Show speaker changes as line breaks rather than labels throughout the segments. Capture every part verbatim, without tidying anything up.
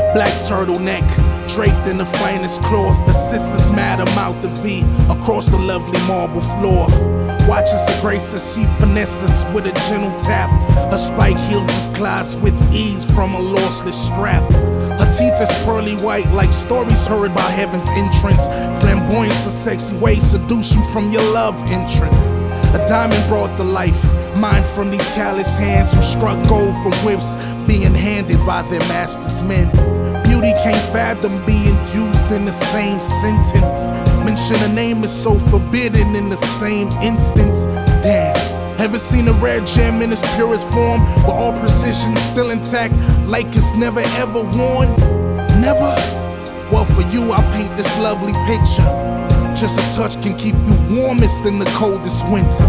Black turtleneck, draped in the finest cloth. The sisters madam out the V across the lovely marble floor. Watches her grace as she finesses with a gentle tap. Her spike heel just glides with ease from a lossless strap. Her teeth is pearly white like stories heard by heaven's entrance. Flamboyance, a sexy way seduce you from your love entrance. A diamond brought the life, mine from these callous hands who struck gold from whips being handed by their masters' men. Beauty can't fathom being used in the same sentence. Mention a name is so forbidden in the same instance. Damn, ever seen a rare gem in its purest form, but all precision still intact, like it's never ever worn? Never? Well, for you I paint this lovely picture. Just a touch can keep you warmest in the coldest winter.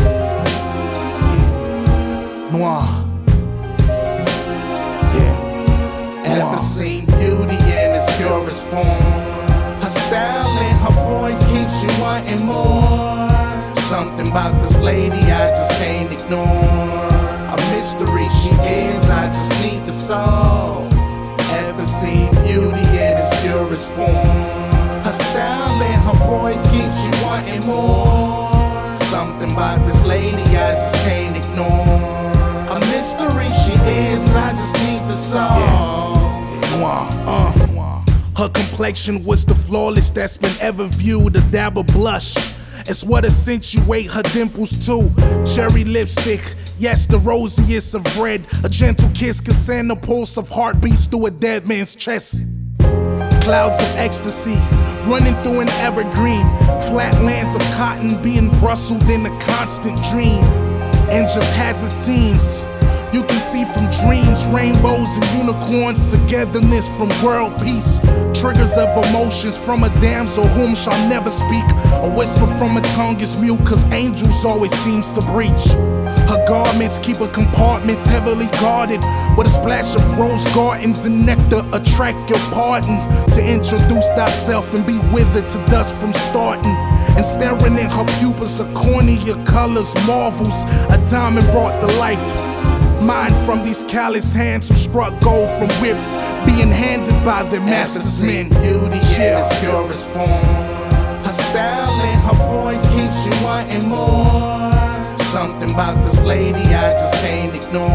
Yeah. Noir. Yeah. Ever seen beauty in its purest form? Her style and her poise keeps you wanting more. Something about this lady I just can't ignore. A mystery she is, I just need to solve. Ever seen beauty in its purest form? Her style and her poise keeps you wanting more. Something about this lady I just can't ignore. A mystery she is, I just need to solve. Uh, her complexion was the flawless that's been ever viewed. A dab of blush, it's what accentuate her dimples too. Cherry lipstick, yes, the rosiest of red. A gentle kiss can send a pulse of heartbeats through a dead man's chest. Clouds of ecstasy running through an evergreen. Flatlands of cotton being rustled in a constant dream. And just as it seems, you can see from dreams, rainbows and unicorns, togetherness from world peace. Triggers of emotions from a damsel whom shall never speak. A whisper from a tongue is mute, cause angels always seems to breach. Her garments keep her compartments heavily guarded, with a splash of rose gardens and nectar attract your pardon. To introduce thyself and be withered to dust from starting. And staring in her pupils are cornier colors, marvels. A diamond brought the life. Mine from these callous hands who struck gold from whips being handed by their masters' men. Beauty in its purest form. Her style and her poise keeps you wanting more. Something about this lady I just can't ignore.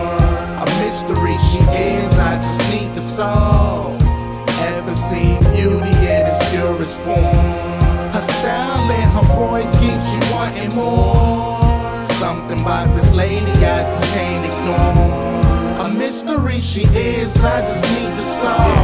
A mystery she is, I just need to solve. Ever seen beauty in its purest form? Her style and her poise keeps you wanting more. Something about this lady I just can't ignore. A mystery she is, I just need to solve.